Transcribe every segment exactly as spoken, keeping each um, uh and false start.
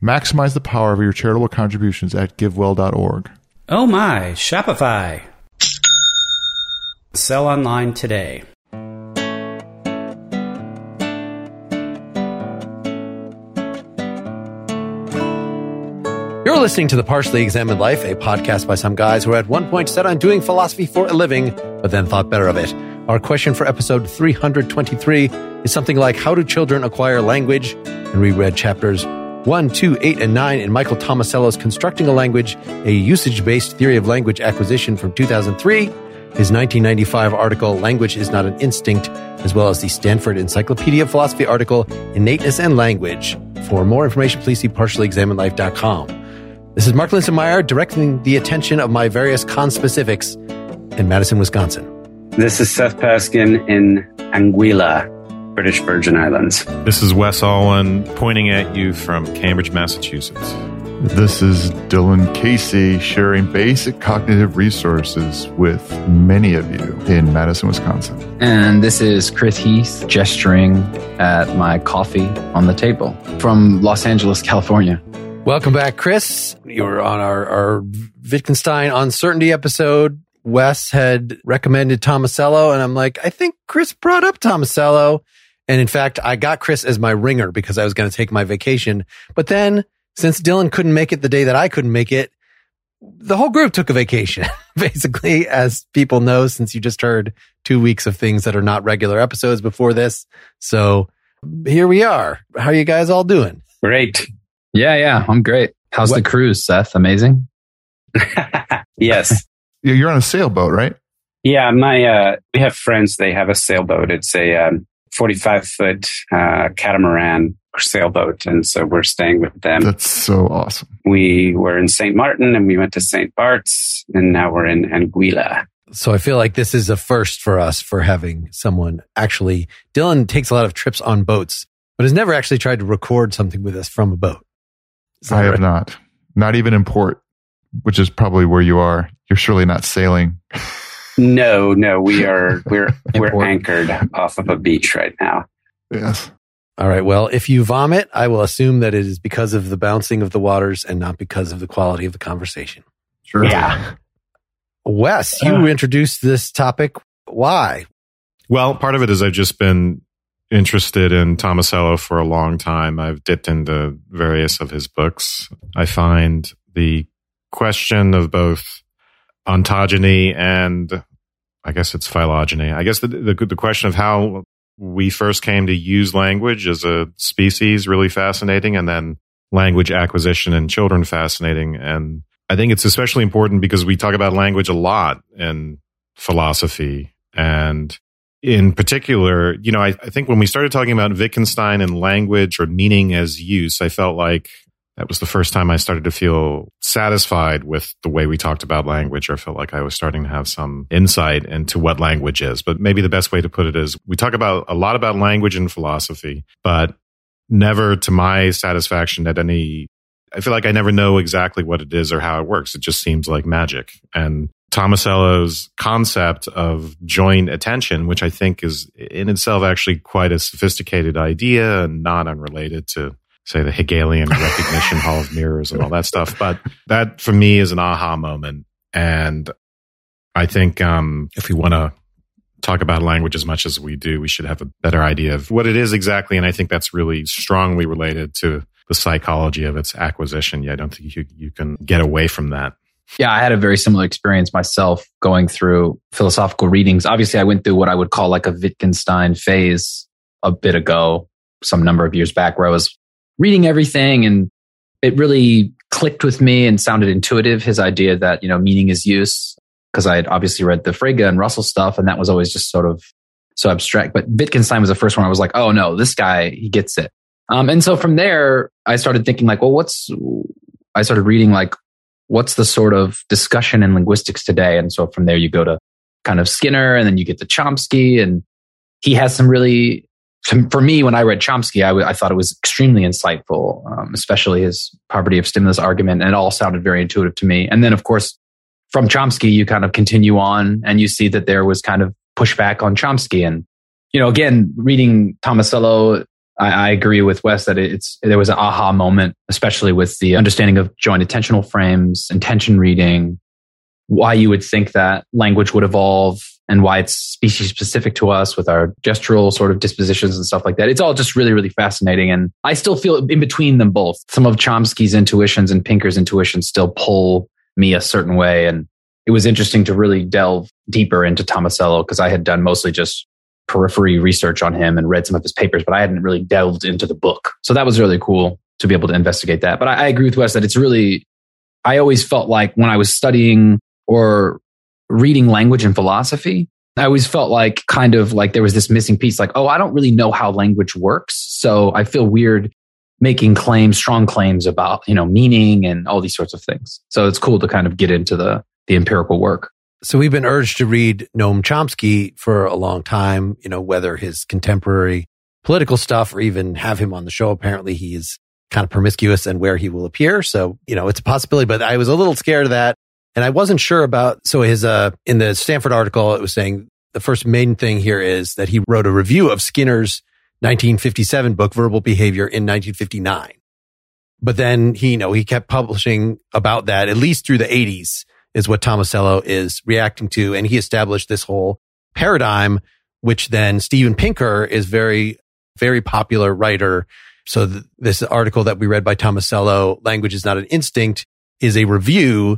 Maximize the power of your charitable contributions at give well dot org. Oh my, Shopify. Sell online today. You're listening to The Partially Examined Life, a podcast by some guys who at one point set on doing philosophy for a living, but then thought better of it. Our question for episode three hundred twenty-three is something like, how do children acquire language? And we read chapters one, two, eight, and nine in Michael Tomasello's Constructing a Language, a usage-based theory of language acquisition from two thousand three, his nineteen ninety-five article, Language is Not an Instinct, as well as the Stanford Encyclopedia of Philosophy article, Innateness and Language. For more information, please see partially examined life dot com. This is Mark Linsenmeyer, directing the attention of my various conspecifics in Madison, Wisconsin. This is Seth Paskin in Anguilla, British Virgin Islands. This is Wes Alwan pointing at you from Cambridge, Massachusetts. This is Dylan Casey sharing basic cognitive resources with many of you in Madison, Wisconsin. And this is Chris Heath gesturing at my coffee on the table from Los Angeles, California. Welcome back, Chris. You were on our, our Wittgenstein Uncertainty episode. Wes had recommended Tomasello, and I'm like, I think Chris brought up Tomasello. And in fact, I got Chris as my ringer because I was going to take my vacation. But then, since Dylan couldn't make it the day that I couldn't make it, the whole group took a vacation, basically, as people know, since you just heard two weeks of things that are not regular episodes before this. So here we are. How are you guys all doing? Great. Yeah, yeah, I'm great. How's what? the cruise, Seth? Amazing? Yes. You're on a sailboat, right? Yeah, my uh, we have friends. They have a sailboat. It's a um, forty-five foot uh, catamaran sailboat, and so we're staying with them. That's so awesome. We were in Saint Martin, and we went to Saint Bart's, and now we're in Anguilla. So I feel like this is a first for us for having someone actually. Dylan takes a lot of trips on boats, but has never actually tried to record something with us from a boat. I have right? not. Not even in port, which is probably where you are. You're surely not sailing. No, no, we are. We're we're anchored off of a beach right now. Yes. All right. Well, if you vomit, I will assume that it is because of the bouncing of the waters and not because of the quality of the conversation. Sure. Yeah. Wes, you uh, introduced this topic. Why? Well, part of it is I've just been interested in Tomasello for a long time. I've dipped into various of his books. I find the question of both ontogeny and I guess it's phylogeny. I guess the, the the question of how we first came to use language as a species really fascinating, and then language acquisition in children fascinating. And I think it's especially important because we talk about language a lot in philosophy. And in particular, you know, I, I think when we started talking about Wittgenstein and language or meaning as use, I felt like that was the first time I started to feel satisfied with the way we talked about language, or felt like I was starting to have some insight into what language is. But maybe the best way to put it is we talk about a lot about language in philosophy, but never to my satisfaction at any, I feel like I never know exactly what it is or how it works. It just seems like magic. And Tomasello's concept of joint attention, which I think is in itself actually quite a sophisticated idea and not unrelated to, say, the Hegelian recognition hall of mirrors and all that stuff. But that, for me, is an aha moment. And I think um, if we want to talk about language as much as we do, we should have a better idea of what it is exactly. And I think that's really strongly related to the psychology of its acquisition. Yeah, I don't think you, you can get away from that. Yeah, I had a very similar experience myself going through philosophical readings. Obviously, I went through what I would call like a Wittgenstein phase a bit ago, some number of years back, where I was reading everything and it really clicked with me and sounded intuitive. His idea that, you know, meaning is use, because I had obviously read the Frege and Russell stuff, and that was always just sort of so abstract. But Wittgenstein was the first one I was like, oh no, this guy, he gets it. Um, and so from there, I started thinking like, well, what's, I started reading like, what's the sort of discussion in linguistics today? And so from there, you go to kind of Skinner, and then you get to Chomsky, and he has some really, for me, when I read Chomsky, I, w- I thought it was extremely insightful, um, especially his poverty of stimulus argument. And it all sounded very intuitive to me. And then, of course, from Chomsky, you kind of continue on and you see that there was kind of pushback on Chomsky. And, you know, again, reading Tomasello, I, I agree with Wes that it's there was an aha moment, especially with the understanding of joint attentional frames, intention reading, why you would think that language would evolve and why it's species specific to us with our gestural sort of dispositions and stuff like that. It's all just really, really fascinating. And I still feel in between them both. Some of Chomsky's intuitions and Pinker's intuitions still pull me a certain way. And it was interesting to really delve deeper into Tomasello because I had done mostly just periphery research on him and read some of his papers, but I hadn't really delved into the book. So that was really cool to be able to investigate that. But I, I agree with Wes that it's really, I always felt like when I was studying or reading language and philosophy, I always felt like kind of like there was this missing piece, like, oh, I don't really know how language works. So I feel weird making claims, strong claims about, you know, meaning and all these sorts of things. So it's cool to kind of get into the, the empirical work. So we've been urged to read Noam Chomsky for a long time, you know, whether his contemporary political stuff or even have him on the show. Apparently he is kind of promiscuous and where he will appear. So, you know, it's a possibility, but I was a little scared of that. And I wasn't sure about, so his, uh, in the Stanford article, it was saying the first main thing here is that he wrote a review of Skinner's nineteen fifty-seven book, Verbal Behavior, in nineteen fifty-nine. But then he, you know, he kept publishing about that at least through the eighties is what Tomasello is reacting to. And he established this whole paradigm, which then Steven Pinker is very, very popular writer. So th- this article that we read by Tomasello, Language is Not an Instinct, is a review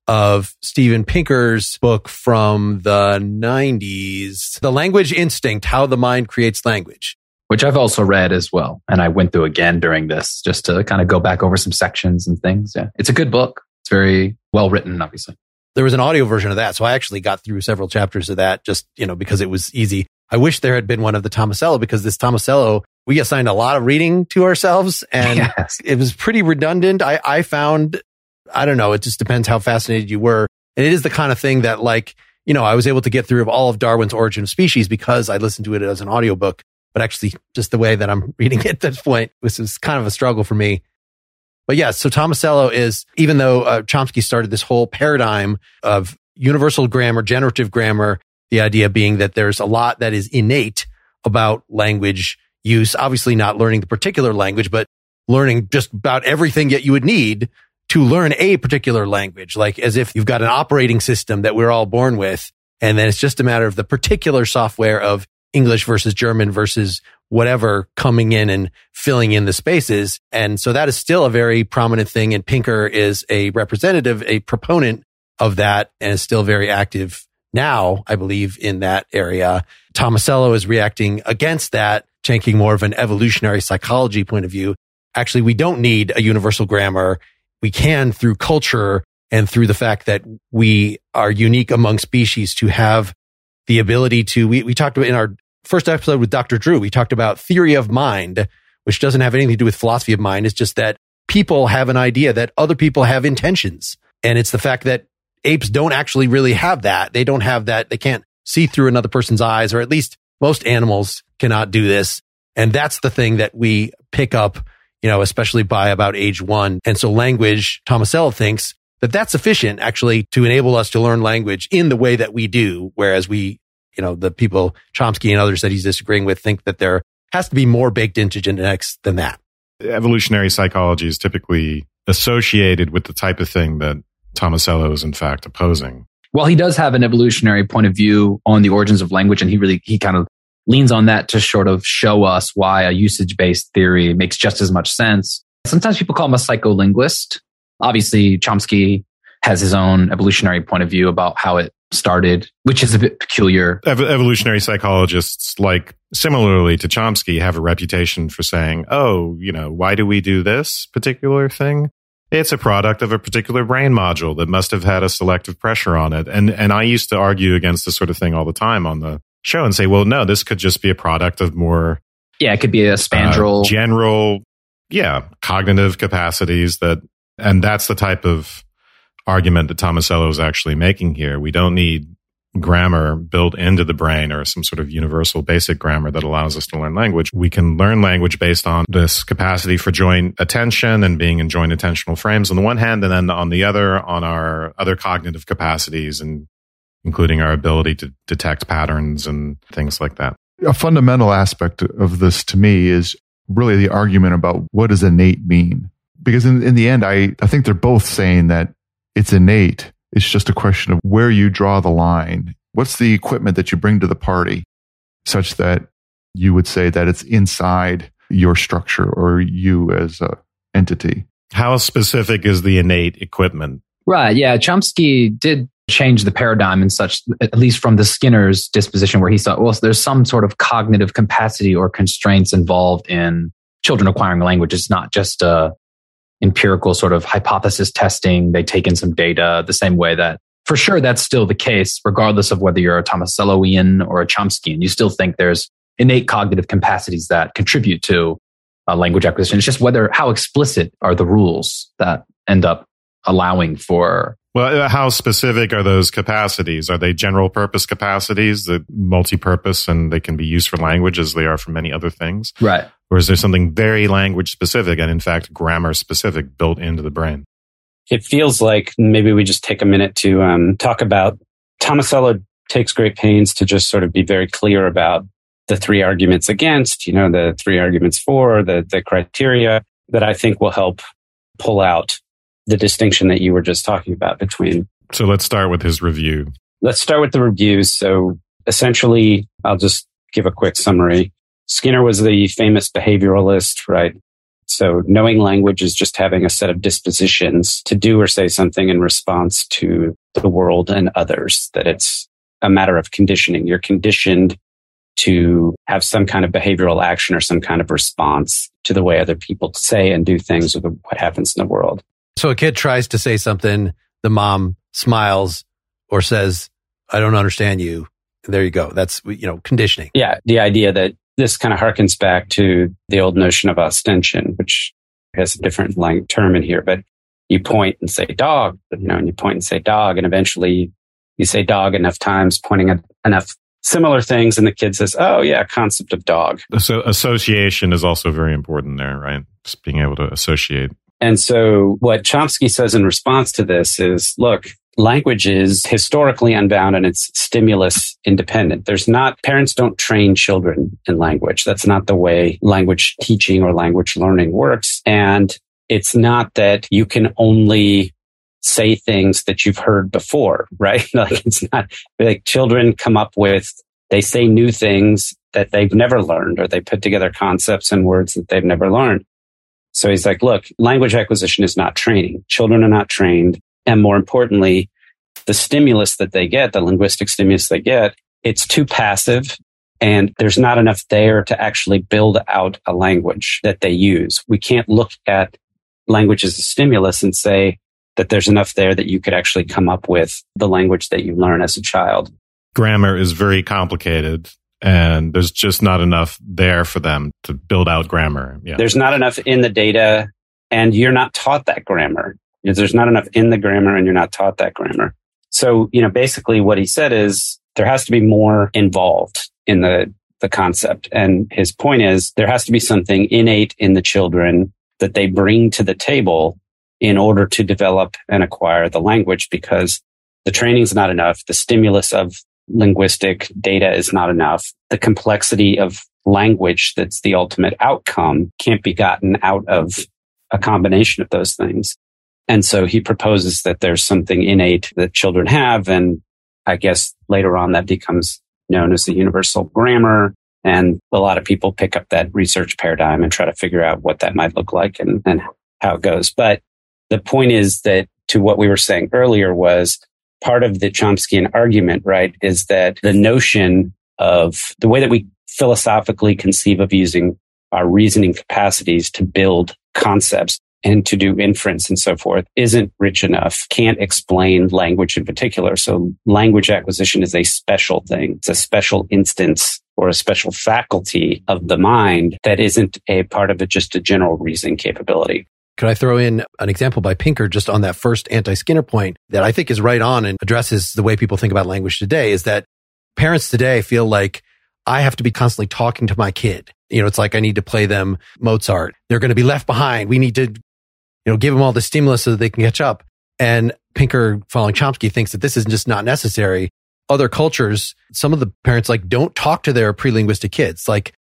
of Steven Pinker's book from the nineties, The Language Instinct, How the Mind Creates Language. Which I've also read as well. And I went through again during this just to kind of go back over some sections and things. Yeah, it's a good book. It's very well written, obviously. There was an audio version of that. So I actually got through several chapters of that just, you know, because it was easy. I wish there had been one of the Tomasello because this Tomasello, we assigned a lot of reading to ourselves and yes. It was pretty redundant. I, I found, I don't know, it just depends how fascinated you were. And it is the kind of thing that like, you know, I was able to get through all of Darwin's Origin of Species because I listened to it as an audiobook, but actually just the way that I'm reading it at this point, this is kind of a struggle for me. But yeah, so Tomasello is, even though uh, Chomsky started this whole paradigm of universal grammar, generative grammar, the idea being that there's a lot that is innate about language use, obviously not learning the particular language, but learning just about everything that you would need to learn a particular language, like as if you've got an operating system that we're all born with. And then it's just a matter of the particular software of English versus German versus whatever coming in and filling in the spaces. And so that is still a very prominent thing. And Pinker is a representative, a proponent of that, and is still very active now, I believe, in that area. Tomasello is reacting against that, taking more of an evolutionary psychology point of view. Actually, we don't need a universal grammar. We can, through culture and through the fact that we are unique among species, to have the ability to, we, we talked about in our first episode with Doctor Drew, we talked about theory of mind, which doesn't have anything to do with philosophy of mind. It's just that people have an idea that other people have intentions. And it's the fact that apes don't actually really have that. They don't have that. They can't see through another person's eyes, or at least most animals cannot do this. And that's the thing that we pick up, you know, especially by about age one. And so language, Tomasello thinks that that's sufficient actually to enable us to learn language in the way that we do. Whereas we, you know, the people, Chomsky and others that he's disagreeing with, think that there has to be more baked into genetics than that. Evolutionary psychology is typically associated with the type of thing that Tomasello is in fact opposing. Well, he does have an evolutionary point of view on the origins of language, and he really, he kind of leans on that to sort of show us why a usage-based theory makes just as much sense. Sometimes people call him a psycholinguist. Obviously, Chomsky has his own evolutionary point of view about how it started, which is a bit peculiar. Ev- evolutionary psychologists, like similarly to Chomsky, have a reputation for saying, oh, you know, why do we do this particular thing? It's a product of a particular brain module that must have had a selective pressure on it. And and I used to argue against this sort of thing all the time on the show and say, well, no, this could just be a product of more... Yeah, it could be a spandrel. Uh, general, yeah, cognitive capacities that... And that's the type of argument that Tomasello is actually making here. We don't need grammar built into the brain or some sort of universal basic grammar that allows us to learn language. We can learn language based on this capacity for joint attention and being in joint attentional frames on the one hand, and then on the other, on our other cognitive capacities, and including our ability to detect patterns and things like that. A fundamental aspect of this to me is really the argument about what does innate mean? Because in, in the end, I, I think they're both saying that it's innate. It's just a question of where you draw the line. What's the equipment that you bring to the party such that you would say that it's inside your structure or you as an entity? How specific is the innate equipment? Right. Yeah. Chomsky did change the paradigm in such, at least from the Skinner's disposition, where he thought, well, there's some sort of cognitive capacity or constraints involved in children acquiring language. It's not just a empirical sort of hypothesis testing. They take in some data the same way that, for sure, that's still the case, regardless of whether you're a Tomaselloian or a Chomskyan. You still think there's innate cognitive capacities that contribute to uh, language acquisition. It's just whether, how explicit are the rules that end up allowing for. Well, how specific are those capacities? Are they general purpose capacities that multi-purpose and they can be used for language as they are for many other things? Right. Or is there something very language specific and in fact grammar specific built into the brain? It feels like maybe we just take a minute to um, talk about, Tomasello takes great pains to just sort of be very clear about the three arguments against, you know, the three arguments for, the, the criteria that I think will help pull out the distinction that you were just talking about between. So let's start with his review. Let's start with the reviews. So essentially, I'll just give a quick summary. Skinner was the famous behavioralist, right? So knowing language is just having a set of dispositions to do or say something in response to the world and others, that it's a matter of conditioning. You're conditioned to have some kind of behavioral action or some kind of response to the way other people say and do things or the, what happens in the world. So a kid tries to say something, the mom smiles or says, I don't understand you. And there you go. That's, you know, conditioning. Yeah. The idea that this kind of harkens back to the old notion of ostension, which has a different lang- term in here, but you point and say dog, you know, and you point and say dog, and eventually you say dog enough times, pointing at enough similar things, and the kid says, oh yeah, concept of dog. So association is also very important there, right? Just being able to associate. And so what Chomsky says in response to this is, look, language is historically unbound and it's stimulus independent. There's not, parents don't train children in language. That's not the way language teaching or language learning works. And it's not that you can only say things that you've heard before, right? Like it's not like children come up with, they say new things that they've never learned, or they put together concepts and words that they've never learned. So he's like, look, language acquisition is not training. Children are not trained. And more importantly, the stimulus that they get, the linguistic stimulus they get, it's too passive and there's not enough there to actually build out a language that they use. We can't look at language as a stimulus and say that there's enough there that you could actually come up with the language that you learn as a child. Grammar is very complicated. And there's just not enough there for them to build out grammar. Yeah. There's not enough in the data, and you're not taught that grammar. There's not enough in the grammar, and you're not taught that grammar. So, you know, basically what he said is there has to be more involved in the, the concept. And his point is there has to be something innate in the children that they bring to the table in order to develop and acquire the language, because the training's not enough. The stimulus of linguistic data is not enough. The complexity of language that's the ultimate outcome can't be gotten out of a combination of those things. And so he proposes that there's something innate that children have. And I guess later on that becomes known as the universal grammar. And a lot of people pick up that research paradigm and try to figure out what that might look like and, and how it goes. But the point is that, to what we were saying earlier, was part of the Chomskyan argument, right, is that the notion of the way that we philosophically conceive of using our reasoning capacities to build concepts and to do inference and so forth isn't rich enough, can't explain language in particular. So language acquisition is a special thing. It's a special instance or a special faculty of the mind that isn't a part of it, just a general reasoning capability. Could I throw in an example by Pinker just on that first anti-Skinner point that I think is right on and addresses the way people think about language today, is that parents today feel like I have to be constantly talking to my kid. You know, it's like I need to play them Mozart. They're going to be left behind. We need to, you know, give them all the stimulus so that they can catch up. And Pinker, following Chomsky, thinks that this is just not necessary. Other cultures, some of the parents like don't talk to their pre-linguistic kids. Like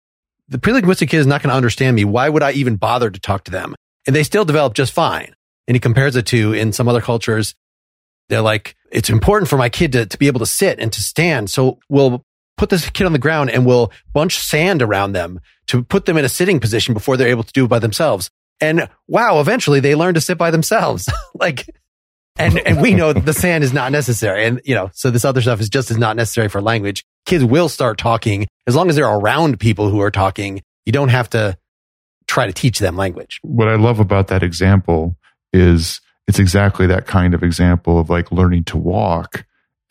the pre-linguistic kid is not going to understand me. Why would I even bother to talk to them? And they still develop just fine. And he compares it to, in some other cultures, they're like, it's important for my kid to, to be able to sit and to stand. So we'll put this kid on the ground and we'll bunch sand around them to put them in a sitting position before they're able to do it by themselves. And wow, eventually they learn to sit by themselves. like, and, and we know that the sand is not necessary. And, you know, so this other stuff is just as not necessary for language. Kids will start talking as long as they're around people who are talking. You don't have to try to teach them language. What I love about that example is it's exactly that kind of example of like learning to walk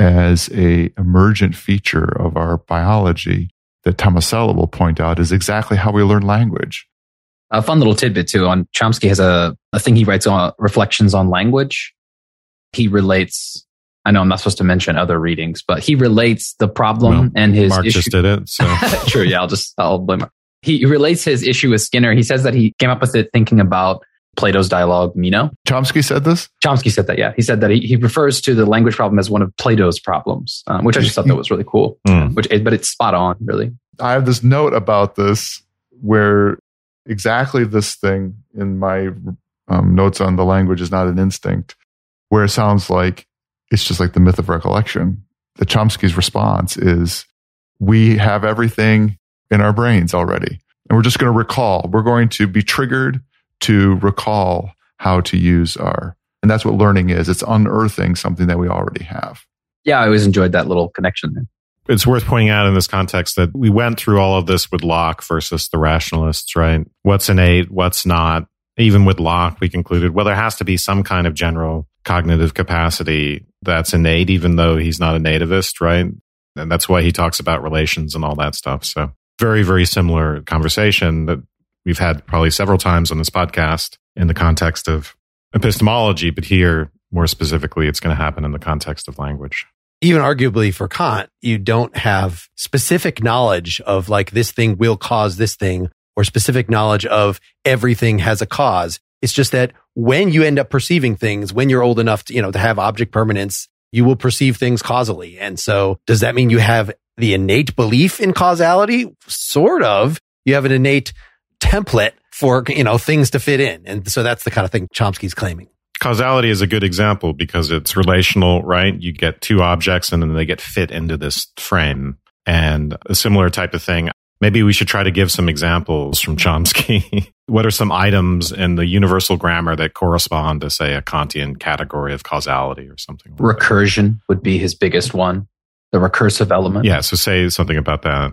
as a emergent feature of our biology that Tomasello will point out is exactly how we learn language. A fun little tidbit too on Chomsky has a, a thing he writes on Reflections on Language. He relates, I know I'm not supposed to mention other readings, but he relates the problem well, and his Mark issue. just did it. So True. Yeah. I'll just, I'll blame Mark. He relates his issue with Skinner. He says that he came up with it thinking about Plato's dialogue, Meno. Chomsky said this? Chomsky said that, yeah. He said that he, he refers to the language problem as one of Plato's problems, um, which I just thought that was really cool. Mm. Which, but it's spot on, really. I have this note about this where exactly this thing in my um, notes on the language is not an instinct, where it sounds like it's just like the myth of recollection. The Chomsky's response is, we have everything in our brains already, and we're just going to recall. We're going to be triggered to recall how to use our, and that's what learning is. It's unearthing something that we already have. Yeah, I always enjoyed that little connection there. it's worth pointing out in this context that we went through all of this with Locke versus the rationalists, right? What's innate, what's not. Even with Locke, we concluded, well, there has to be some kind of general cognitive capacity that's innate, even though he's not a nativist, right? And that's why he talks about relations and all that stuff. So very, very similar conversation that we've had probably several times on this podcast in the context of epistemology, but here, more specifically, it's going to happen in the context of language. Even arguably for Kant, you don't have specific knowledge of like this thing will cause this thing or specific knowledge of everything has a cause. It's just that when you end up perceiving things, when you're old enough to, you know, to have object permanence, you will perceive things causally. And so does that mean you have the innate belief in causality? Sort of. You have an innate template for, you know, things to fit in. And so that's the kind of thing Chomsky's claiming. Causality is a good example because it's relational, right? You get two objects and then they get fit into this frame. And a similar type of thing. Maybe we should try to give some examples from Chomsky. What are some items in the universal grammar that correspond to, say, a Kantian category of causality or something? Like Recursion that? would be his biggest one, the recursive element. Yeah, so say something about that.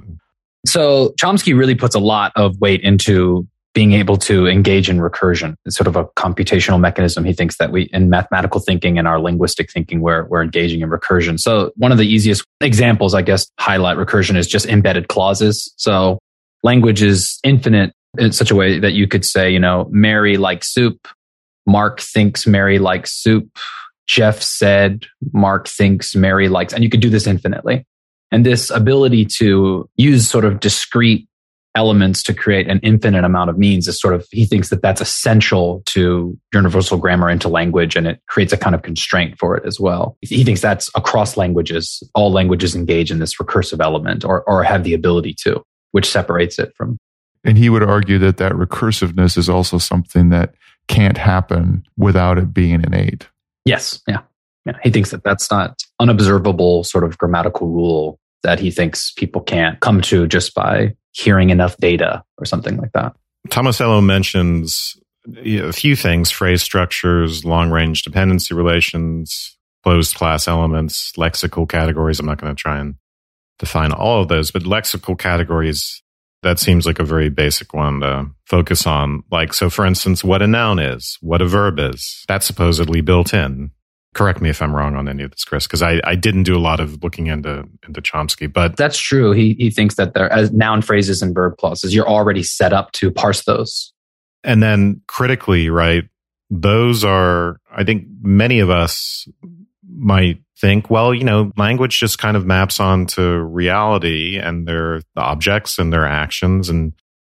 So Chomsky really puts a lot of weight into being able to engage in recursion. It's sort of a computational mechanism. He thinks that we, in mathematical thinking and our linguistic thinking, we're, we're engaging in recursion. So one of the easiest examples, I guess, highlight recursion is just embedded clauses. So language is infinite in such a way that you could say, you know, Mary likes soup. Mark thinks Mary likes soup. Jeff said Mark thinks Mary likes, and you could do this infinitely. And this ability to use sort of discrete elements to create an infinite amount of means is sort of, he thinks that that's essential to universal grammar into language, and it creates a kind of constraint for it as well. He thinks that's across languages. All languages engage in this recursive element or, or have the ability to, which separates it from. And he would argue that that recursiveness is also something that can't happen without it being innate. Yes. Yeah. Yeah. He thinks that that's not unobservable sort of grammatical rule that he thinks people can't come to just by hearing enough data or something like that. Tomasello mentions a few things: phrase structures, long-range dependency relations, closed class elements, lexical categories. I'm not going to try and define all of those, but lexical categories, that seems like a very basic one to focus on. Like, so for instance, what a noun is, what a verb is, that's supposedly built in. Correct me if I'm wrong on any of this, Chris, because I, I didn't do a lot of looking into into Chomsky. But that's true. He he thinks that there, as noun phrases and verb clauses, you're already set up to parse those. And then critically, right, those are, I think many of us might think, well, you know, language just kind of maps onto reality and their objects and their actions. And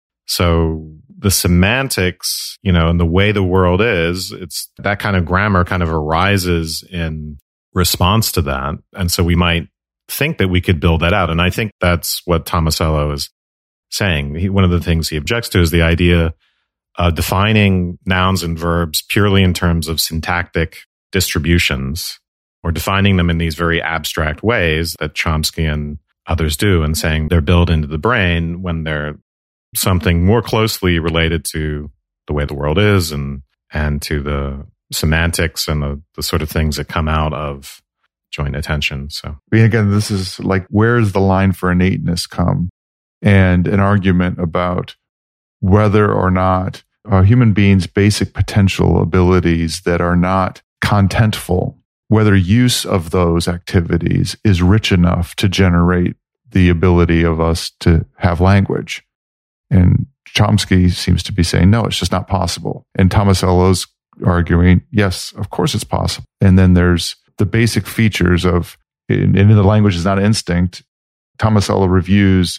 so the semantics, you know, and the way the world is, it's that kind of grammar kind of arises in response to that. And so we might think that we could build that out. And I think that's what Tomasello is saying. He, one of the things he objects to is the idea of defining nouns and verbs purely in terms of syntactic distributions, or defining them in these very abstract ways that Chomsky and others do, and saying they're built into the brain when they're something more closely related to the way the world is and and to the semantics and the, the sort of things that come out of joint attention. So again, this is like, where does the line for innateness come? And an argument about whether or not uh, human beings' basic potential abilities that are not contentful, whether use of those activities is rich enough to generate the ability of us to have language. And Chomsky seems to be saying, no, it's just not possible. And Tomasello's arguing, yes, of course it's possible. And then there's the basic features of, and in the language is not instinct. Tomasello reviews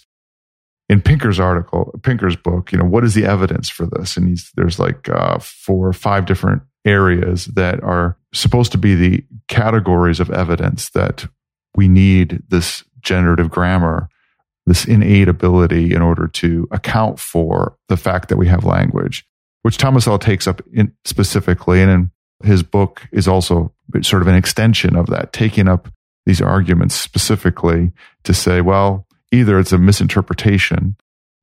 in Pinker's article, Pinker's book, you know, what is the evidence for this? And he's, there's like uh, four or five different areas that are supposed to be the categories of evidence that we need this generative grammar, this innate ability in order to account for the fact that we have language, which Tomasello takes up in specifically. And in his book is also sort of an extension of that, taking up these arguments specifically to say, well, either it's a misinterpretation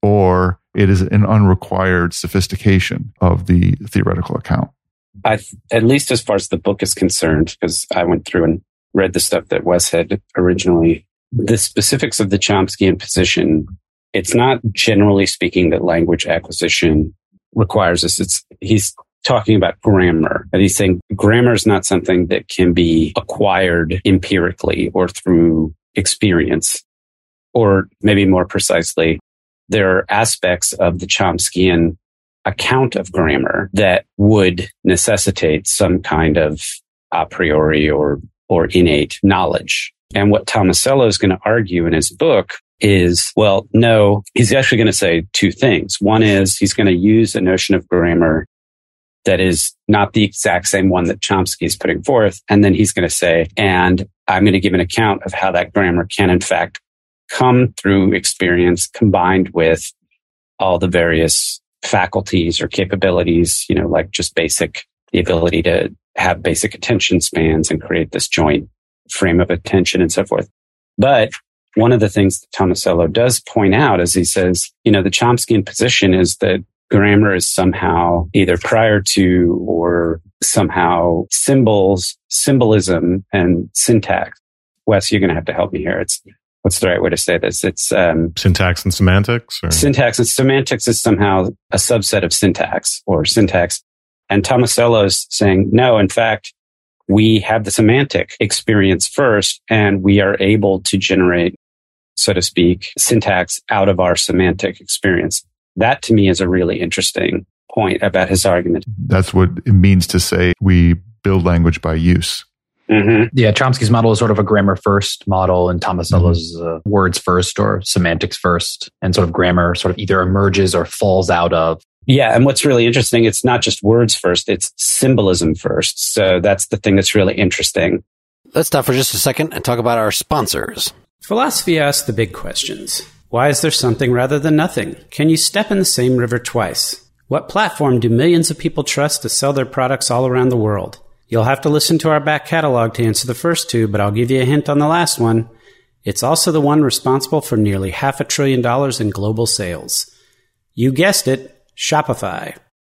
or it is an unrequired sophistication of the theoretical account. I, at least as far as the book is concerned, because I went through and read the stuff that Wes had originally, the specifics of the Chomskyan position, it's not generally speaking that language acquisition requires this. It's, he's talking about grammar. And he's saying grammar is not something that can be acquired empirically or through experience. Or maybe more precisely, there are aspects of the Chomskyan account of grammar that would necessitate some kind of a priori or, or innate knowledge. And what Tomasello is going to argue in his book is, well, no, he's actually going to say two things. One is he's going to use a notion of grammar that is not the exact same one that Chomsky is putting forth. And then he's going to say, and I'm going to give an account of how that grammar can, in fact, come through experience combined with all the various faculties or capabilities, you know, like just basic, the ability to have basic attention spans and create this joint frame of attention and so forth. But one of the things that Tomasello does point out is he says, you know, the Chomskyan position is that grammar is somehow either prior to or somehow symbols, symbolism and syntax. Wes, you're going to have to help me here. It's, what's the right way to say this? It's um, syntax and semantics? Or? Syntax and semantics is somehow a subset of syntax or syntax. And Tomasello is saying, no, in fact, we have the semantic experience first, and we are able to generate, so to speak, syntax out of our semantic experience. That to me is a really interesting point about his argument. That's what it means to say we build language by use. Mm-hmm. Yeah, Chomsky's model is sort of a grammar first model, and Tomasello's mm-hmm. uh, words first or semantics first, and sort of grammar sort of either emerges or falls out of. Yeah, and what's really interesting, it's not just words first, it's symbolism first. So that's the thing that's really interesting. Let's stop for just a second and talk about our sponsors. Philosophy asks the big questions. Why is there something rather than nothing? Can you step in the same river twice? What platform do millions of people trust to sell their products all around the world? You'll have to listen to our back catalog to answer the first two, but I'll give you a hint on the last one. It's also the one responsible for nearly half a trillion dollars in global sales. You guessed it, Shopify.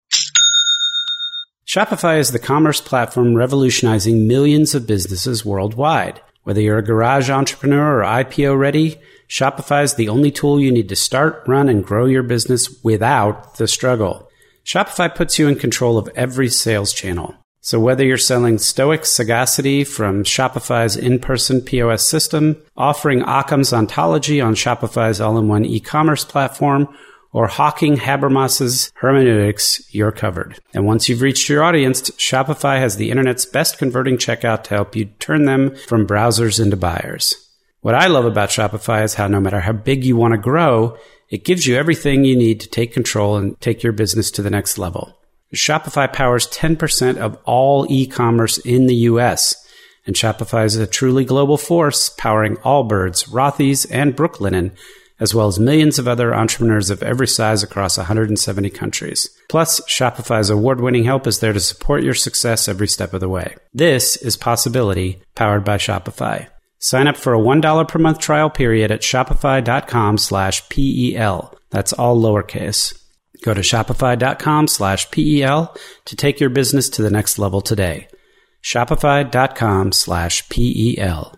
Shopify is the commerce platform revolutionizing millions of businesses worldwide. Whether you're a garage entrepreneur or I P O ready, Shopify is the only tool you need to start, run, and grow your business without the struggle. Shopify puts you in control of every sales channel. So whether you're selling Stoic Sagacity from Shopify's in-person P O S system, offering Occam's Ontology on Shopify's all-in-one e-commerce platform, or hawking Habermas's hermeneutics, you're covered. And once you've reached your audience, Shopify has the internet's best converting checkout to help you turn them from browsers into buyers. What I love about Shopify is how no matter how big you want to grow, it gives you everything you need to take control and take your business to the next level. Shopify powers ten percent of all e-commerce in the U S, and Shopify is a truly global force powering Allbirds, Rothy's, and Brooklinen, as well as millions of other entrepreneurs of every size across one hundred seventy countries. Plus, Shopify's award-winning help is there to support your success every step of the way. This is Possibility, powered by Shopify. Sign up for a one dollar per month trial period at shopify.com slash P-E-L. That's all lowercase. Go to shopify.com slash P-E-L to take your business to the next level today. Shopify.com slash P-E-L.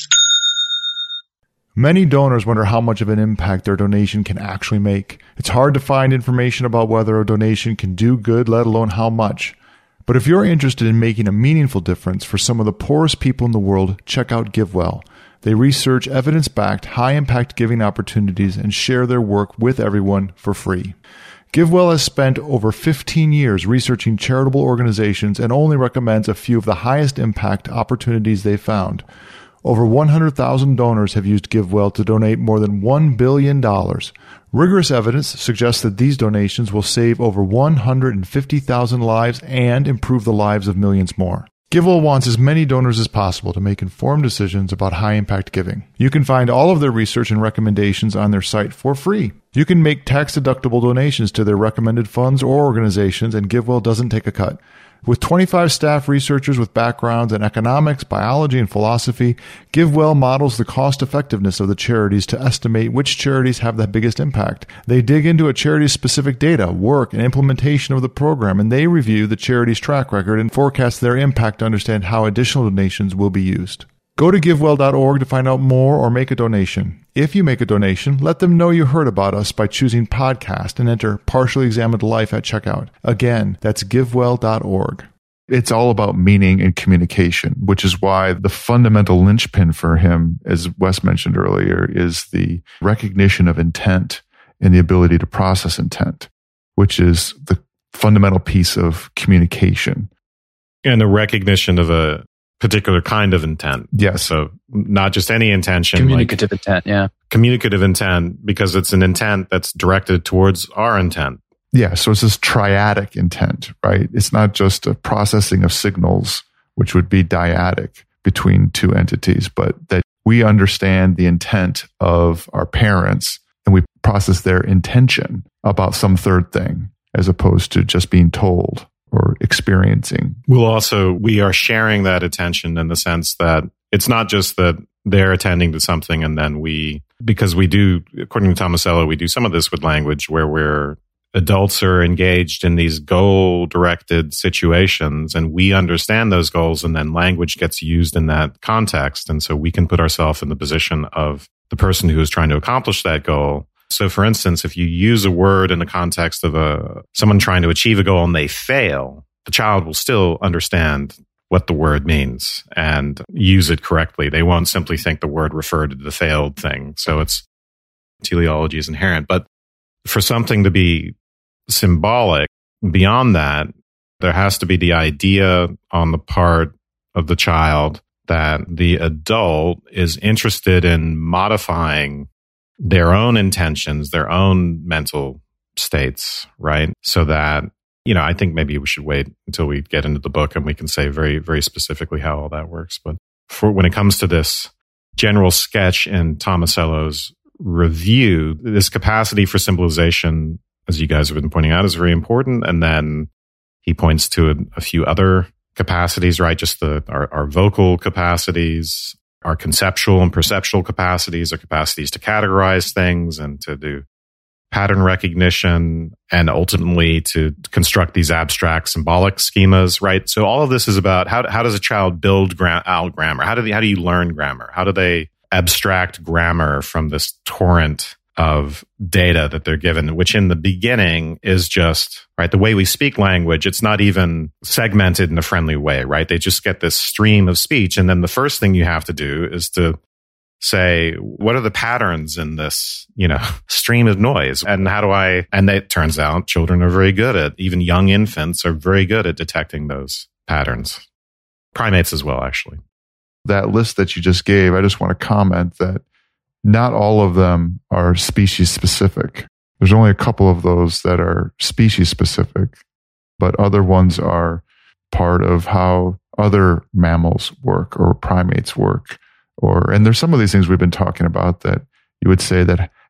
Many donors wonder how much of an impact their donation can actually make. It's hard to find information about whether a donation can do good, let alone how much. But if you're interested in making a meaningful difference for some of the poorest people in the world, check out GiveWell. They research evidence-backed, high-impact giving opportunities and share their work with everyone for free. GiveWell has spent over fifteen years researching charitable organizations and only recommends a few of the highest impact opportunities they've found. Over one hundred thousand donors have used GiveWell to donate more than one billion dollars. Rigorous evidence suggests that these donations will save over one hundred fifty thousand lives and improve the lives of millions more. GiveWell wants as many donors as possible to make informed decisions about high-impact giving. You can find all of their research and recommendations on their site for free. You can make tax-deductible donations to their recommended funds or organizations, and GiveWell doesn't take a cut. With twenty-five staff researchers with backgrounds in economics, biology, and philosophy, GiveWell models the cost-effectiveness of the charities to estimate which charities have the biggest impact. They dig into a charity's specific data, work, and implementation of the program, and they review the charity's track record and forecast their impact to understand how additional donations will be used. Go to GiveWell dot org to find out more or make a donation. If you make a donation, let them know you heard about us by choosing podcast and enter Partially Examined Life at checkout. Again, that's GiveWell dot org. It's all about meaning and communication, which is why the fundamental linchpin for him, as Wes mentioned earlier, is the recognition of intent and the ability to process intent, which is the fundamental piece of communication. And a recognition of a particular kind of intent. Yes. So not just any intention. Communicative like intent, yeah. Communicative intent, because it's an intent that's directed towards our intent. Yeah, so it's this triadic intent, right? It's not just a processing of signals, which would be dyadic between two entities, but that we understand the intent of our parents and we process their intention about some third thing as opposed to just being told or experiencing. We'll also, we are sharing that attention in the sense that it's not just that they're attending to something and then we, because we do, according to Tomasello, we do some of this with language where we're, adults are engaged in these goal-directed situations and we understand those goals and then language gets used in that context. And so we can put ourselves in the position of the person who is trying to accomplish that goal. So for instance, if you use a word in the context of a someone trying to achieve a goal and they fail, the child will still understand what the word means and use it correctly. They won't simply think the word referred to the failed thing. So it's teleology is inherent. But for something to be symbolic, beyond that, there has to be the idea on the part of the child that the adult is interested in modifying their own intentions, their own mental states, right? So that, you know, I think maybe we should wait until we get into the book and we can say very, very specifically how all that works. But for when it comes to this general sketch in Tomasello's review, this capacity for symbolization, as you guys have been pointing out, is very important. And then he points to a, a few other capacities, right? Just the our, our vocal capacities, our conceptual and perceptual capacities, our capacities to categorize things and to do pattern recognition, and ultimately to construct these abstract symbolic schemas, right? So all of this is about how how does a child build gra- out grammar? How do they, how do you learn grammar? How do they abstract grammar from this torrent of data that they're given, which in the beginning is just, right, the way we speak language, it's not even segmented in a friendly way, right? They just get this stream of speech. And then the first thing you have to do is to say, what are the patterns in this, you know, stream of noise? And how do I, and it turns out children are very good at, even young infants are very good at detecting those patterns. Primates as well, actually. That list that you just gave, I just want to comment that not all of them are species specific. There's only a couple of those that are species specific, but other ones are part of how other mammals work or primates work. Or, and there's some of these things we've been talking about that you would say that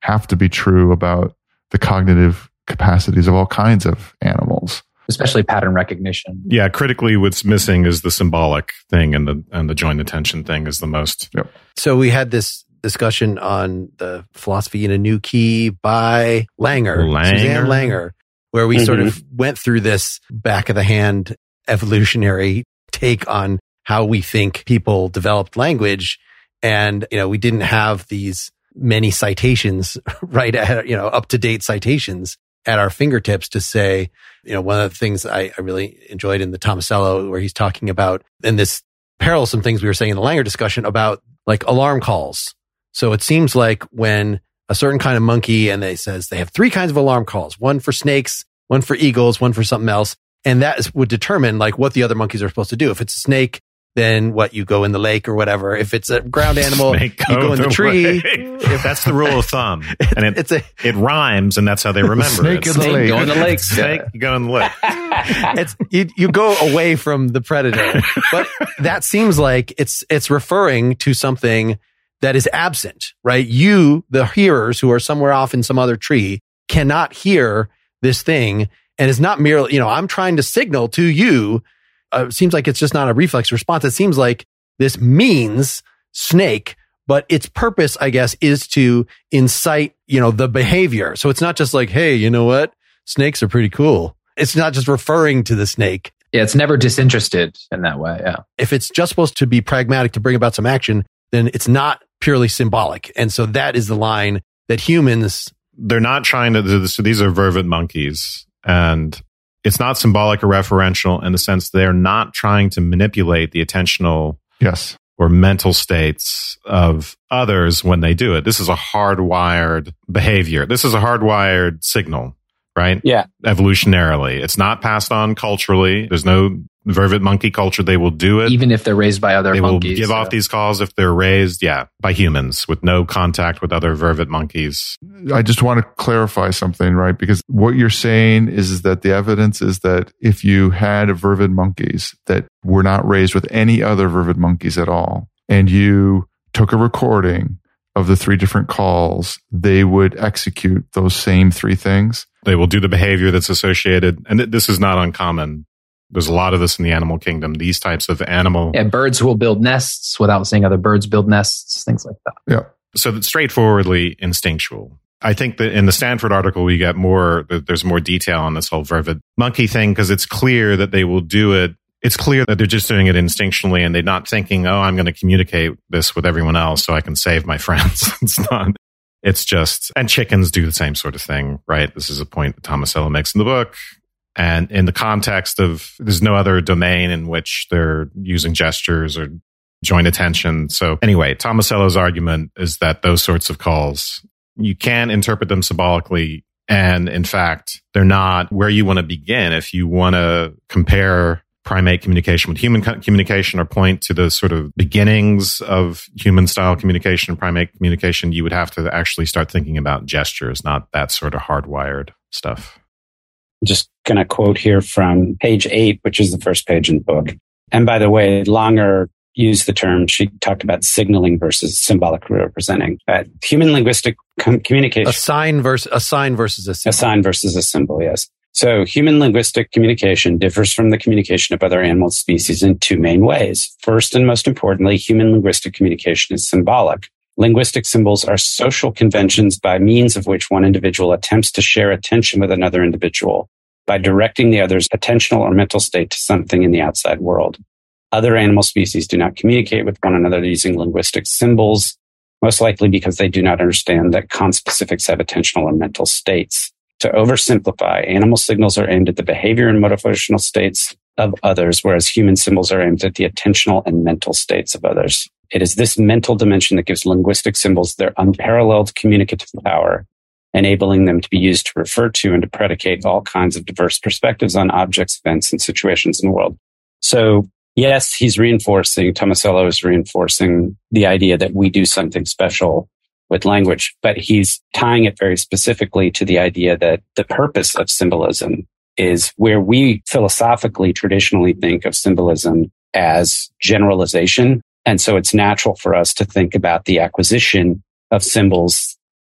have to be true about the cognitive capacities of all kinds of animals. Especially pattern recognition. Yeah, critically, what's missing is the symbolic thing, and the and the joint attention thing is the most. Yep. So we had this discussion on the Philosophy in a New Key by Langer, Langer. Suzanne Langer, where we Mm-hmm. sort of went through this back of the hand evolutionary take on how we think people developed language. And, you know, we didn't have these many citations, right, at, you know, up to date citations at our fingertips to say, you know, one of the things I, I really enjoyed in the Tomasello, where he's talking about, and this parallels some things we were saying in the Langer discussion about like alarm calls. So it seems like when a certain kind of monkey, and they says they have three kinds of alarm calls, one for snakes, one for eagles, one for something else. And that is, would determine like what the other monkeys are supposed to do. If it's a snake, then what, you go in the lake or whatever. If it's a ground animal, Snake you go in the tree. If that's the rule of thumb, and it It's a, it rhymes, and that's how they remember Snake it. in the lake. Go in the lake. Snake, you go in the lake. it's you, you go away from the predator, but that seems like it's it's referring to something that is absent, right? You, the hearers who are somewhere off in some other tree, cannot hear this thing, and it's not merely, you know, I'm trying to signal to you. Uh, it seems like it's just not a reflex response. It seems like this means snake, but its purpose, I guess, is to incite, you know, the behavior. So it's not just like, hey, you know what? Snakes are pretty cool. It's not just referring to the snake. Yeah, it's never disinterested in that way. Yeah. If it's just supposed to be pragmatic to bring about some action, then it's not purely symbolic. And so that is the line that humans... They're not trying to do this. So these are vervet monkeys, and it's not symbolic or referential in the sense they're not trying to manipulate the attentional Yes. or mental states of others when they do it. This is a hardwired behavior. This is a hardwired signal, right? Yeah. Evolutionarily. It's not passed on culturally. There's no vervet monkey culture. They will do it. Even if they're raised by other They monkeys. will give so. off these calls if they're raised, yeah, by humans with no contact with other vervet monkeys. I just want to clarify something, right? Because what you're saying is, is that the evidence is that if you had vervet monkeys that were not raised with any other vervet monkeys at all, and you took a recording of the three different calls, they would execute those same three things. They will do the behavior that's associated. And th- this is not uncommon. There's a lot of this in the animal kingdom. These types of animal. Yeah, birds will build nests without seeing other birds build nests, things like that. Yeah. So that's straightforwardly instinctual. I think that in the Stanford article, we get more, there's more detail on this whole vervet monkey thing, because it's clear that they will do it. It's clear that they're just doing it instinctually, and they're not thinking, oh, I'm going to communicate this with everyone else so I can save my friends. It's not. It's just, and chickens do the same sort of thing, right? This is a point that Tomasello makes in the book. And in the context of, there's no other domain in which they're using gestures or joint attention. So anyway, Tomasello's argument is that those sorts of calls, you can interpret them symbolically. And in fact, they're not where you want to begin. If you want to compare primate communication with human co- communication, or point to the sort of beginnings of human style communication and primate communication, you would have to actually start thinking about gestures, not that sort of hardwired stuff. Just going to quote here from page eight, which is the first page in the book. And by the way, Langer used the term, she talked about signaling versus symbolic representing. Uh, human linguistic com- communication. A sign versus a sign versus a symbol. A sign versus a symbol, yes. So human linguistic communication differs from the communication of other animal species in two main ways. First, and most importantly, human linguistic communication is symbolic. Linguistic symbols are social conventions by means of which one individual attempts to share attention with another individual by directing the other's attentional or mental state to something in the outside world. Other animal species do not communicate with one another using linguistic symbols, most likely because they do not understand that conspecifics have attentional or mental states. To oversimplify, animal signals are aimed at the behavior and motivational states of others, whereas human symbols are aimed at the attentional and mental states of others. It is this mental dimension that gives linguistic symbols their unparalleled communicative power, enabling them to be used to refer to and to predicate all kinds of diverse perspectives on objects, events, and situations in the world. So, yes, he's reinforcing, Tomasello is reinforcing the idea that we do something special with language, but he's tying it very specifically to the idea that the purpose of symbolism is where we philosophically traditionally think of symbolism as generalization. And so it's natural for us to think about the acquisition of symbols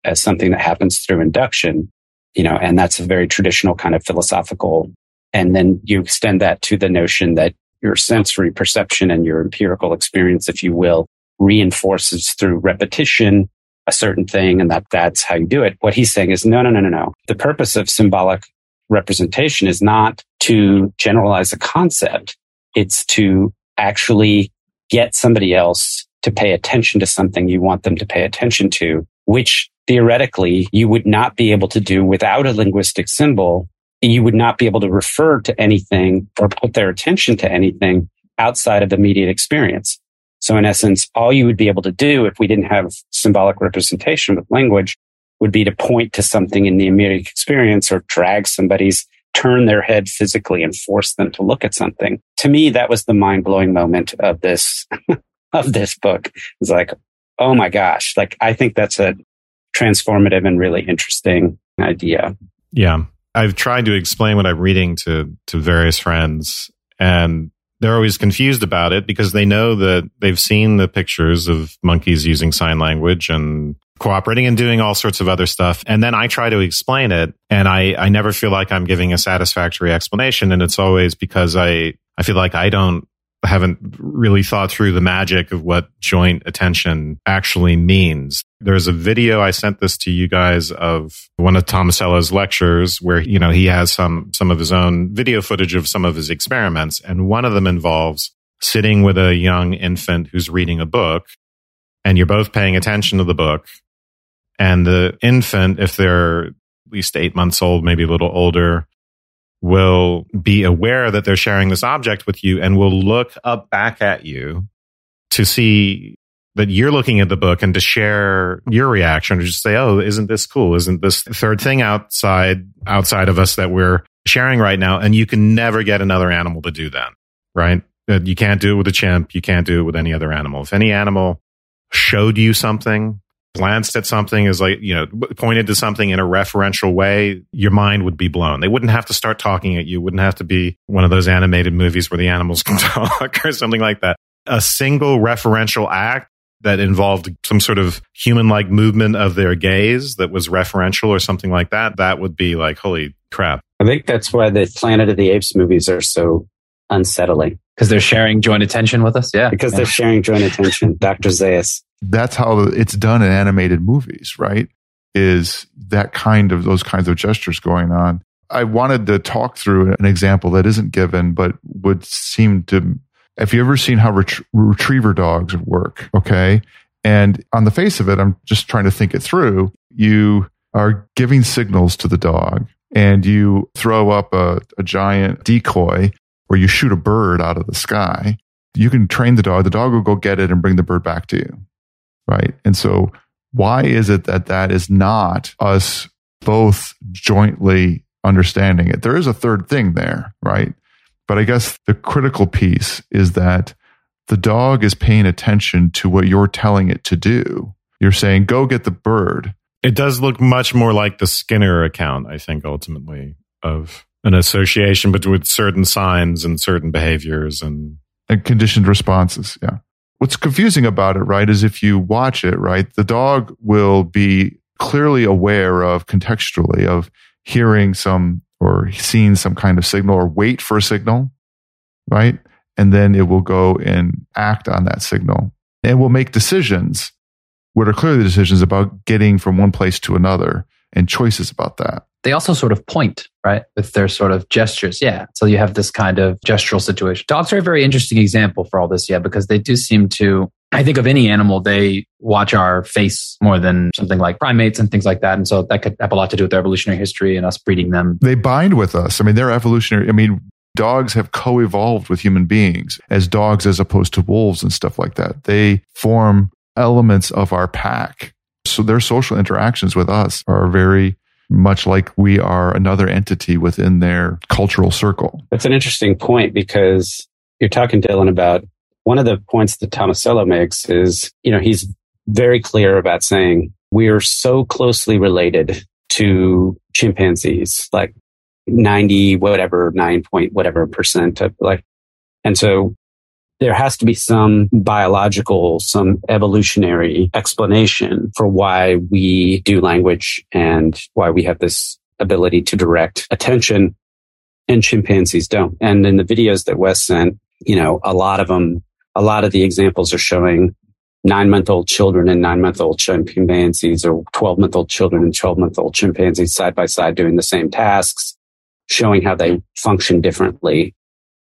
as something that happens through induction, you know, and that's a very traditional kind of philosophical. And then you extend that to the notion that your sensory perception and your empirical experience, if you will, reinforces through repetition a certain thing, and that that's how you do it. What he's saying is, no, no, no, no, no. The purpose of symbolic representation is not to generalize a concept. It's to actually get somebody else to pay attention to something you want them to pay attention to, which theoretically you would not be able to do without a linguistic symbol. You would not be able to refer to anything or put their attention to anything outside of the immediate experience. So in essence, all you would be able to do if we didn't have symbolic representation with language would be to point to something in the immediate experience or drag somebody's, turn their head physically and force them to look at something. To me, that was the mind-blowing moment of this, of this book. It's like, oh my gosh, like I think that's a transformative and really interesting idea. Yeah. I've tried to explain what I'm reading to, to various friends, and they're always confused about it because they know that they've seen the pictures of monkeys using sign language and cooperating and doing all sorts of other stuff. And then I try to explain it, and I, I never feel like I'm giving a satisfactory explanation. And it's always because I, I feel like I don't, haven't really thought through the magic of what joint attention actually means. There's a video, I sent this to you guys, of one of Tomasello's lectures where, you know, he has some, some of his own video footage of some of his experiments. And one of them involves sitting with a young infant who's reading a book, and you're both paying attention to the book. And the infant, if they're at least eight months old, maybe a little older, will be aware that they're sharing this object with you and will look up back at you to see that you're looking at the book and to share your reaction, or just say, oh, isn't this cool? Isn't this third thing outside, outside of us that we're sharing right now? And you can never get another animal to do that, right? You can't do it with a chimp. You can't do it with any other animal. If any animal showed you something, glanced at something, is like, you know, pointed to something in a referential way, your mind would be blown. They wouldn't have to start talking at you. Wouldn't have to be one of those animated movies where the animals can talk or something like that. A single referential act that involved some sort of human-like movement of their gaze that was referential or something like that, that would be like, holy crap. I think that's why the Planet of the Apes movies are so unsettling. Because they're sharing joint attention with us? Yeah. Because yeah. they're sharing joint attention. Doctor Zaius. That's how it's done in animated movies, right? Is that kind of, those kinds of gestures going on. I wanted to talk through an example that isn't given, but would seem to, have you ever seen how ret- retriever dogs work? Okay. And on the face of it, I'm just trying to think it through. You are giving signals to the dog, and you throw up a, a giant decoy where you shoot a bird out of the sky. You can train the dog. The dog will go get it and bring the bird back to you. Right. And so why is it that that is not us both jointly understanding it? There is a third thing there, right? But I guess the critical piece is that the dog is paying attention to what you're telling it to do. You're saying, go get the bird. It does look much more like the Skinner account, I think, ultimately, of an association between certain signs and certain behaviors and, and conditioned responses. Yeah. What's confusing about it, right, is if you watch it, right, the dog will be clearly aware of contextually of hearing some or seeing some kind of signal or wait for a signal, right? And then it will go and act on that signal. And will make decisions, what are clearly decisions about getting from one place to another and choices about that. They also sort of point, right, with their sort of gestures. Yeah. So you have this kind of gestural situation. Dogs are a very interesting example for all this, yeah, because they do seem to, I think of any animal, they watch our face more than something like primates and things like that. And so that could have a lot to do with their evolutionary history and us breeding them. They bind with us. I mean, they're evolutionary. I mean, dogs have co-evolved with human beings as dogs as opposed to wolves and stuff like that. They form elements of our pack. So their social interactions with us are very much like we are another entity within their cultural circle. That's an interesting point, because you're talking, Dylan, about one of the points that Tomasello makes is, you know, he's very clear about saying we are so closely related to chimpanzees, like ninety, whatever, nine point whatever percent of like, and so there has to be some biological, some evolutionary explanation for why we do language and why we have this ability to direct attention and chimpanzees don't. And in the videos that Wes sent, you know, a lot of them, a lot of the examples are showing nine-month-old children and nine-month-old chimpanzees, or twelve-month-old children and twelve-month-old chimpanzees side by side doing the same tasks, showing how they function differently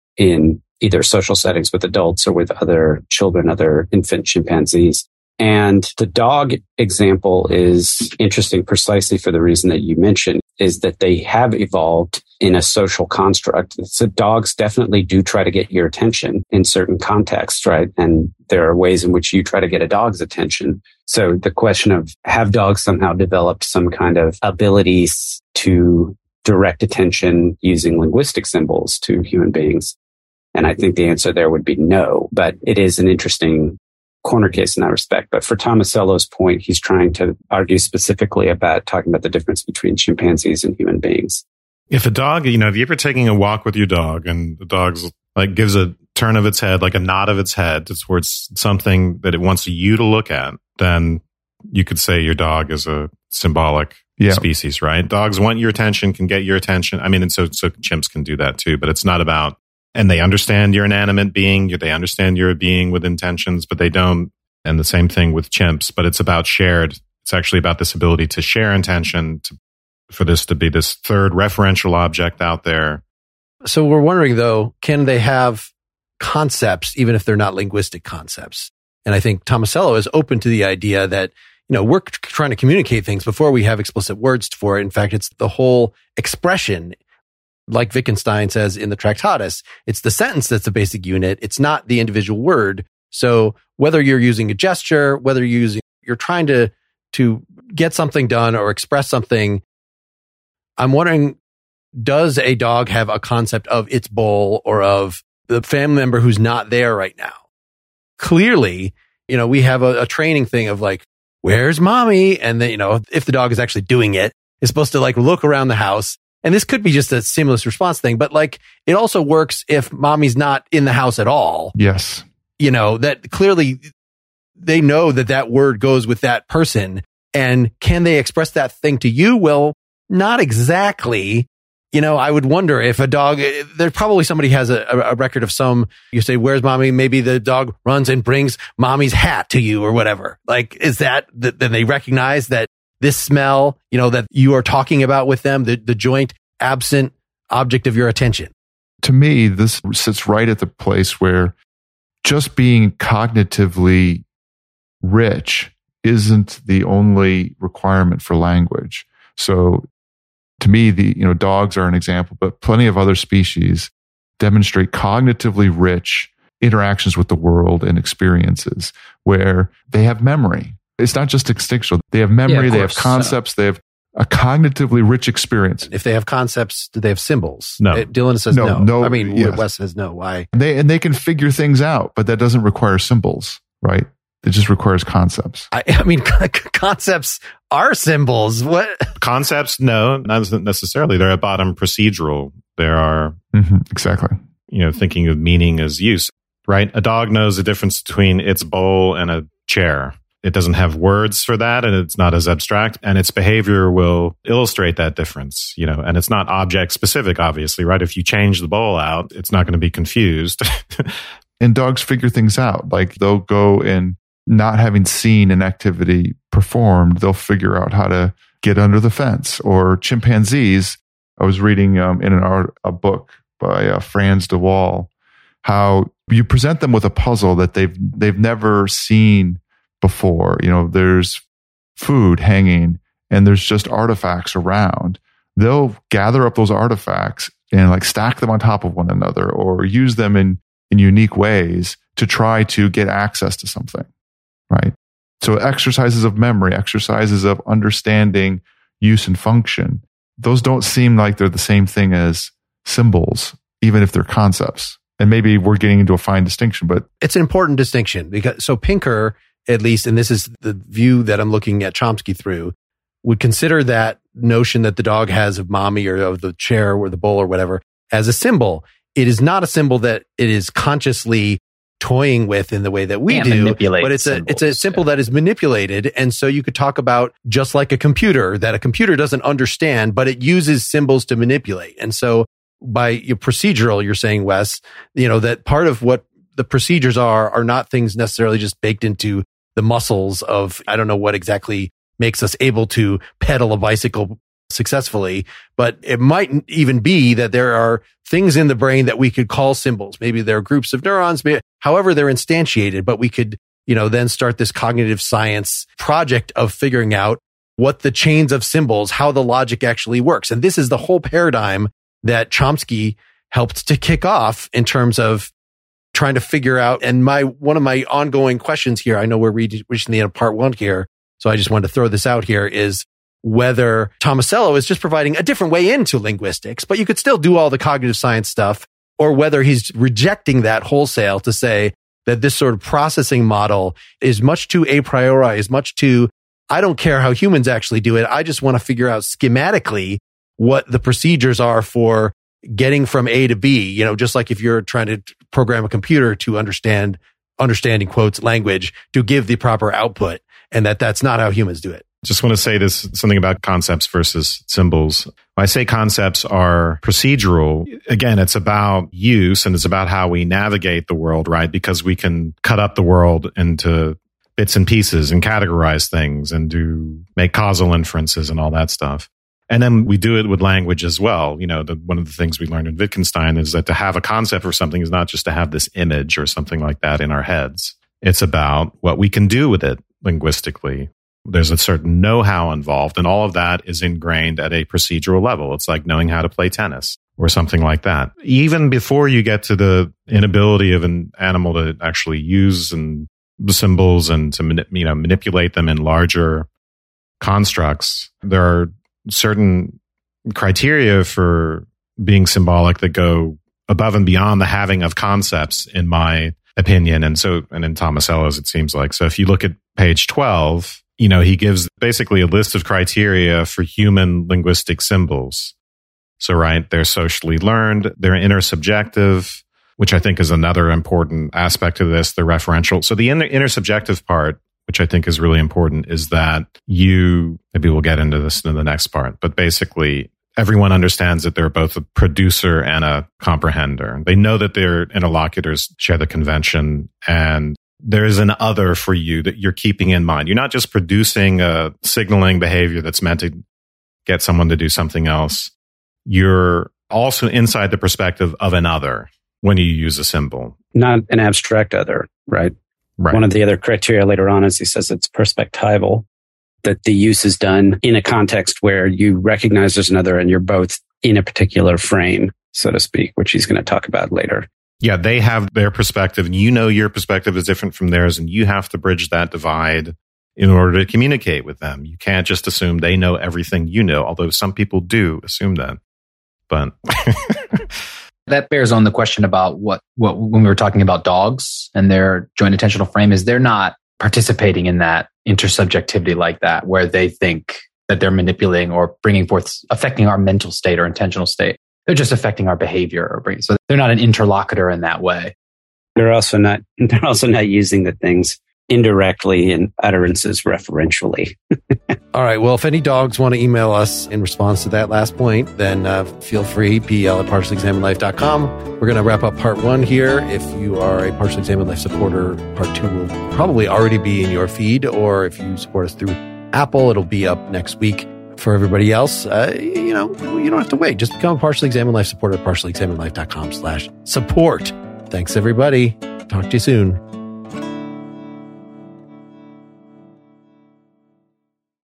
in either social settings with adults or with other children, other infant chimpanzees. And the dog example is interesting precisely for the reason that you mentioned, is that they have evolved in a social construct. So dogs definitely do try to get your attention in certain contexts, right? And there are ways in which you try to get a dog's attention. So the question of, have dogs somehow developed some kind of abilities to direct attention using linguistic symbols to human beings? And I think the answer there would be no, but it is an interesting corner case in that respect. But for Tomasello's point, he's trying to argue specifically about talking about the difference between chimpanzees and human beings. If a dog, you know, if you're ever taking a walk with your dog and the dog's like gives a turn of its head, like a nod of its head towards something that it wants you to look at, then you could say your dog is a symbolic yeah. species, right? Dogs want your attention, can get your attention. I mean, and so, so chimps can do that too, but it's not about, and they understand you're an animate being, they understand you're a being with intentions, but they don't. And the same thing with chimps, but it's about shared, it's actually about this ability to share intention, to, for this to be this third referential object out there. So we're wondering though, can they have concepts, even if they're not linguistic concepts? And I think Tomasello is open to the idea that, you know, we're trying to communicate things before we have explicit words for it. In fact, it's the whole expression. Like Wittgenstein says in the Tractatus, it's the sentence that's the basic unit. It's not the individual word. So whether you're using a gesture, whether you're using, you're trying to, to get something done or express something, I'm wondering, does a dog have a concept of its bowl or of the family member who's not there right now? Clearly, you know, we have a, a training thing of like, where's mommy? And then, you know, if the dog is actually doing it, it's supposed to like look around the house. And this could be just a stimulus response thing, but like it also works if mommy's not in the house at all. Yes. You know, that clearly they know that that word goes with that person. And can they express that thing to you? Well, not exactly. You know, I would wonder if a dog, there probably somebody has a, a record of some, you say, where's mommy? Maybe the dog runs and brings mommy's hat to you or whatever. Like, is that, then they recognize that this smell, you know, that you are talking about with them, the, the joint absent object of your attention. To me, this sits right at the place where just being cognitively rich isn't the only requirement for language. So to me, the, you know, dogs are an example, but plenty of other species demonstrate cognitively rich interactions with the world and experiences where they have memory. It's not just instinctual. They have memory, yeah, they have concepts, so. They have a cognitively rich experience. If they have concepts, do they have symbols? No. Dylan says no. No, no. no I mean, yes. Wes says no. Why? They, and they can figure things out, but that doesn't require symbols, right? It just requires concepts. I, I mean, concepts are symbols. What? Concepts? No, not necessarily. They're at bottom procedural. There are, mm-hmm, exactly. You know, thinking of meaning as use, right? A dog knows the difference between its bowl and a chair. It doesn't have words for that, and it's not as abstract, and its behavior will illustrate that difference, you know, and it's not object specific, obviously, right? If you change the bowl out, it's not going to be confused. And dogs figure things out. Like they'll go and not having seen an activity performed, they'll figure out how to get under the fence. Or chimpanzees, I was reading um, in an art, a book by uh, Frans de Waal, how you present them with a puzzle that they've they've never seen before. You know, there's food hanging and there's just artifacts around. They'll gather up those artifacts and like stack them on top of one another or use them in, in unique ways to try to get access to something, right? So exercises of memory, exercises of understanding use and function, those don't seem like they're the same thing as symbols, even if they're concepts. And maybe we're getting into a fine distinction, but it's an important distinction because so Pinker, at least, and this is the view that I'm looking at Chomsky through, would consider that notion that the dog has of mommy or of the chair or the bowl or whatever as a symbol. It is not a symbol that it is consciously toying with in the way that we and do. Manipulate but it's symbols, a it's a symbol yeah. that is manipulated. And so you could talk about just like a computer, that a computer doesn't understand, but it uses symbols to manipulate. And so by your procedural, you're saying, Wes, you know, that part of what the procedures are are not things necessarily just baked into the muscles of, I don't know what exactly makes us able to pedal a bicycle successfully, but it might even be that there are things in the brain that we could call symbols. Maybe there are groups of neurons, maybe, however they're instantiated, but we could, you know, then start this cognitive science project of figuring out what the chains of symbols, how the logic actually works. And this is the whole paradigm that Chomsky helped to kick off in terms of trying to figure out. And my, one of my ongoing questions here, I know we're reaching the end of part one here, so I just wanted to throw this out here, is whether Tomasello is just providing a different way into linguistics, but you could still do all the cognitive science stuff, or whether he's rejecting that wholesale to say that this sort of processing model is much too a priori, is much too, I don't care how humans actually do it. I just want to figure out schematically what the procedures are for getting from A to B, you know, just like if you're trying to program a computer to understand, understanding quotes language to give the proper output, and that that's not how humans do it. Just want to say this, something about concepts versus symbols. When I say concepts are procedural, again, it's about use and it's about how we navigate the world, right? Because we can cut up the world into bits and pieces and categorize things and do make causal inferences and all that stuff. And then we do it with language as well. You know, the, one of the things we learned in Wittgenstein is that to have a concept for something is not just to have this image or something like that in our heads. It's about what we can do with it linguistically. There's a certain know-how involved, and all of that is ingrained at a procedural level. It's like knowing how to play tennis or something like that. Even before you get to the inability of an animal to actually use and symbols and to mani- you know manipulate them in larger constructs, there are certain criteria for being symbolic that go above and beyond the having of concepts, in my opinion. And so, and in Tomasello's, it seems like. So if you look at page twelve, you know, he gives basically a list of criteria for human linguistic symbols. So, right, they're socially learned, they're intersubjective, which I think is another important aspect of this, the referential. So the inter- intersubjective part, which I think is really important, is that you, maybe we'll get into this in the next part, but basically everyone understands that they're both a producer and a comprehender. They know that their interlocutors share the convention, and there is an other for you that you're keeping in mind. You're not just producing a signaling behavior that's meant to get someone to do something else. You're also inside the perspective of an other when you use a symbol. Not an abstract other, right? Right. One of the other criteria later on is he says it's perspectival, that the use is done in a context where you recognize there's another and you're both in a particular frame, so to speak, which he's going to talk about later. Yeah, they have their perspective and you know your perspective is different from theirs, and you have to bridge that divide in order to communicate with them. You can't just assume they know everything you know, although some people do assume that. But that bears on the question about what, what when we were talking about dogs and their joint attentional frame, is they're not participating in that intersubjectivity like that, where they think that they're manipulating or bringing forth, affecting our mental state or intentional state. They're just affecting our behavior or bringing, so they're not an interlocutor in that way. They're also not, they're also not using the things indirectly and utterances referentially. All right. Well, if any dogs want to email us in response to that last point, then uh, feel free, P L at partially examined life dot com. We're going to wrap up part one here. If you are a Partially Examined Life supporter, part two will probably already be in your feed, or if you support us through Apple, it'll be up next week. For everybody else, uh, you know, you don't have to wait. Just become a Partially Examined Life supporter at partially examined life dot com slash support. Thanks, everybody. Talk to you soon.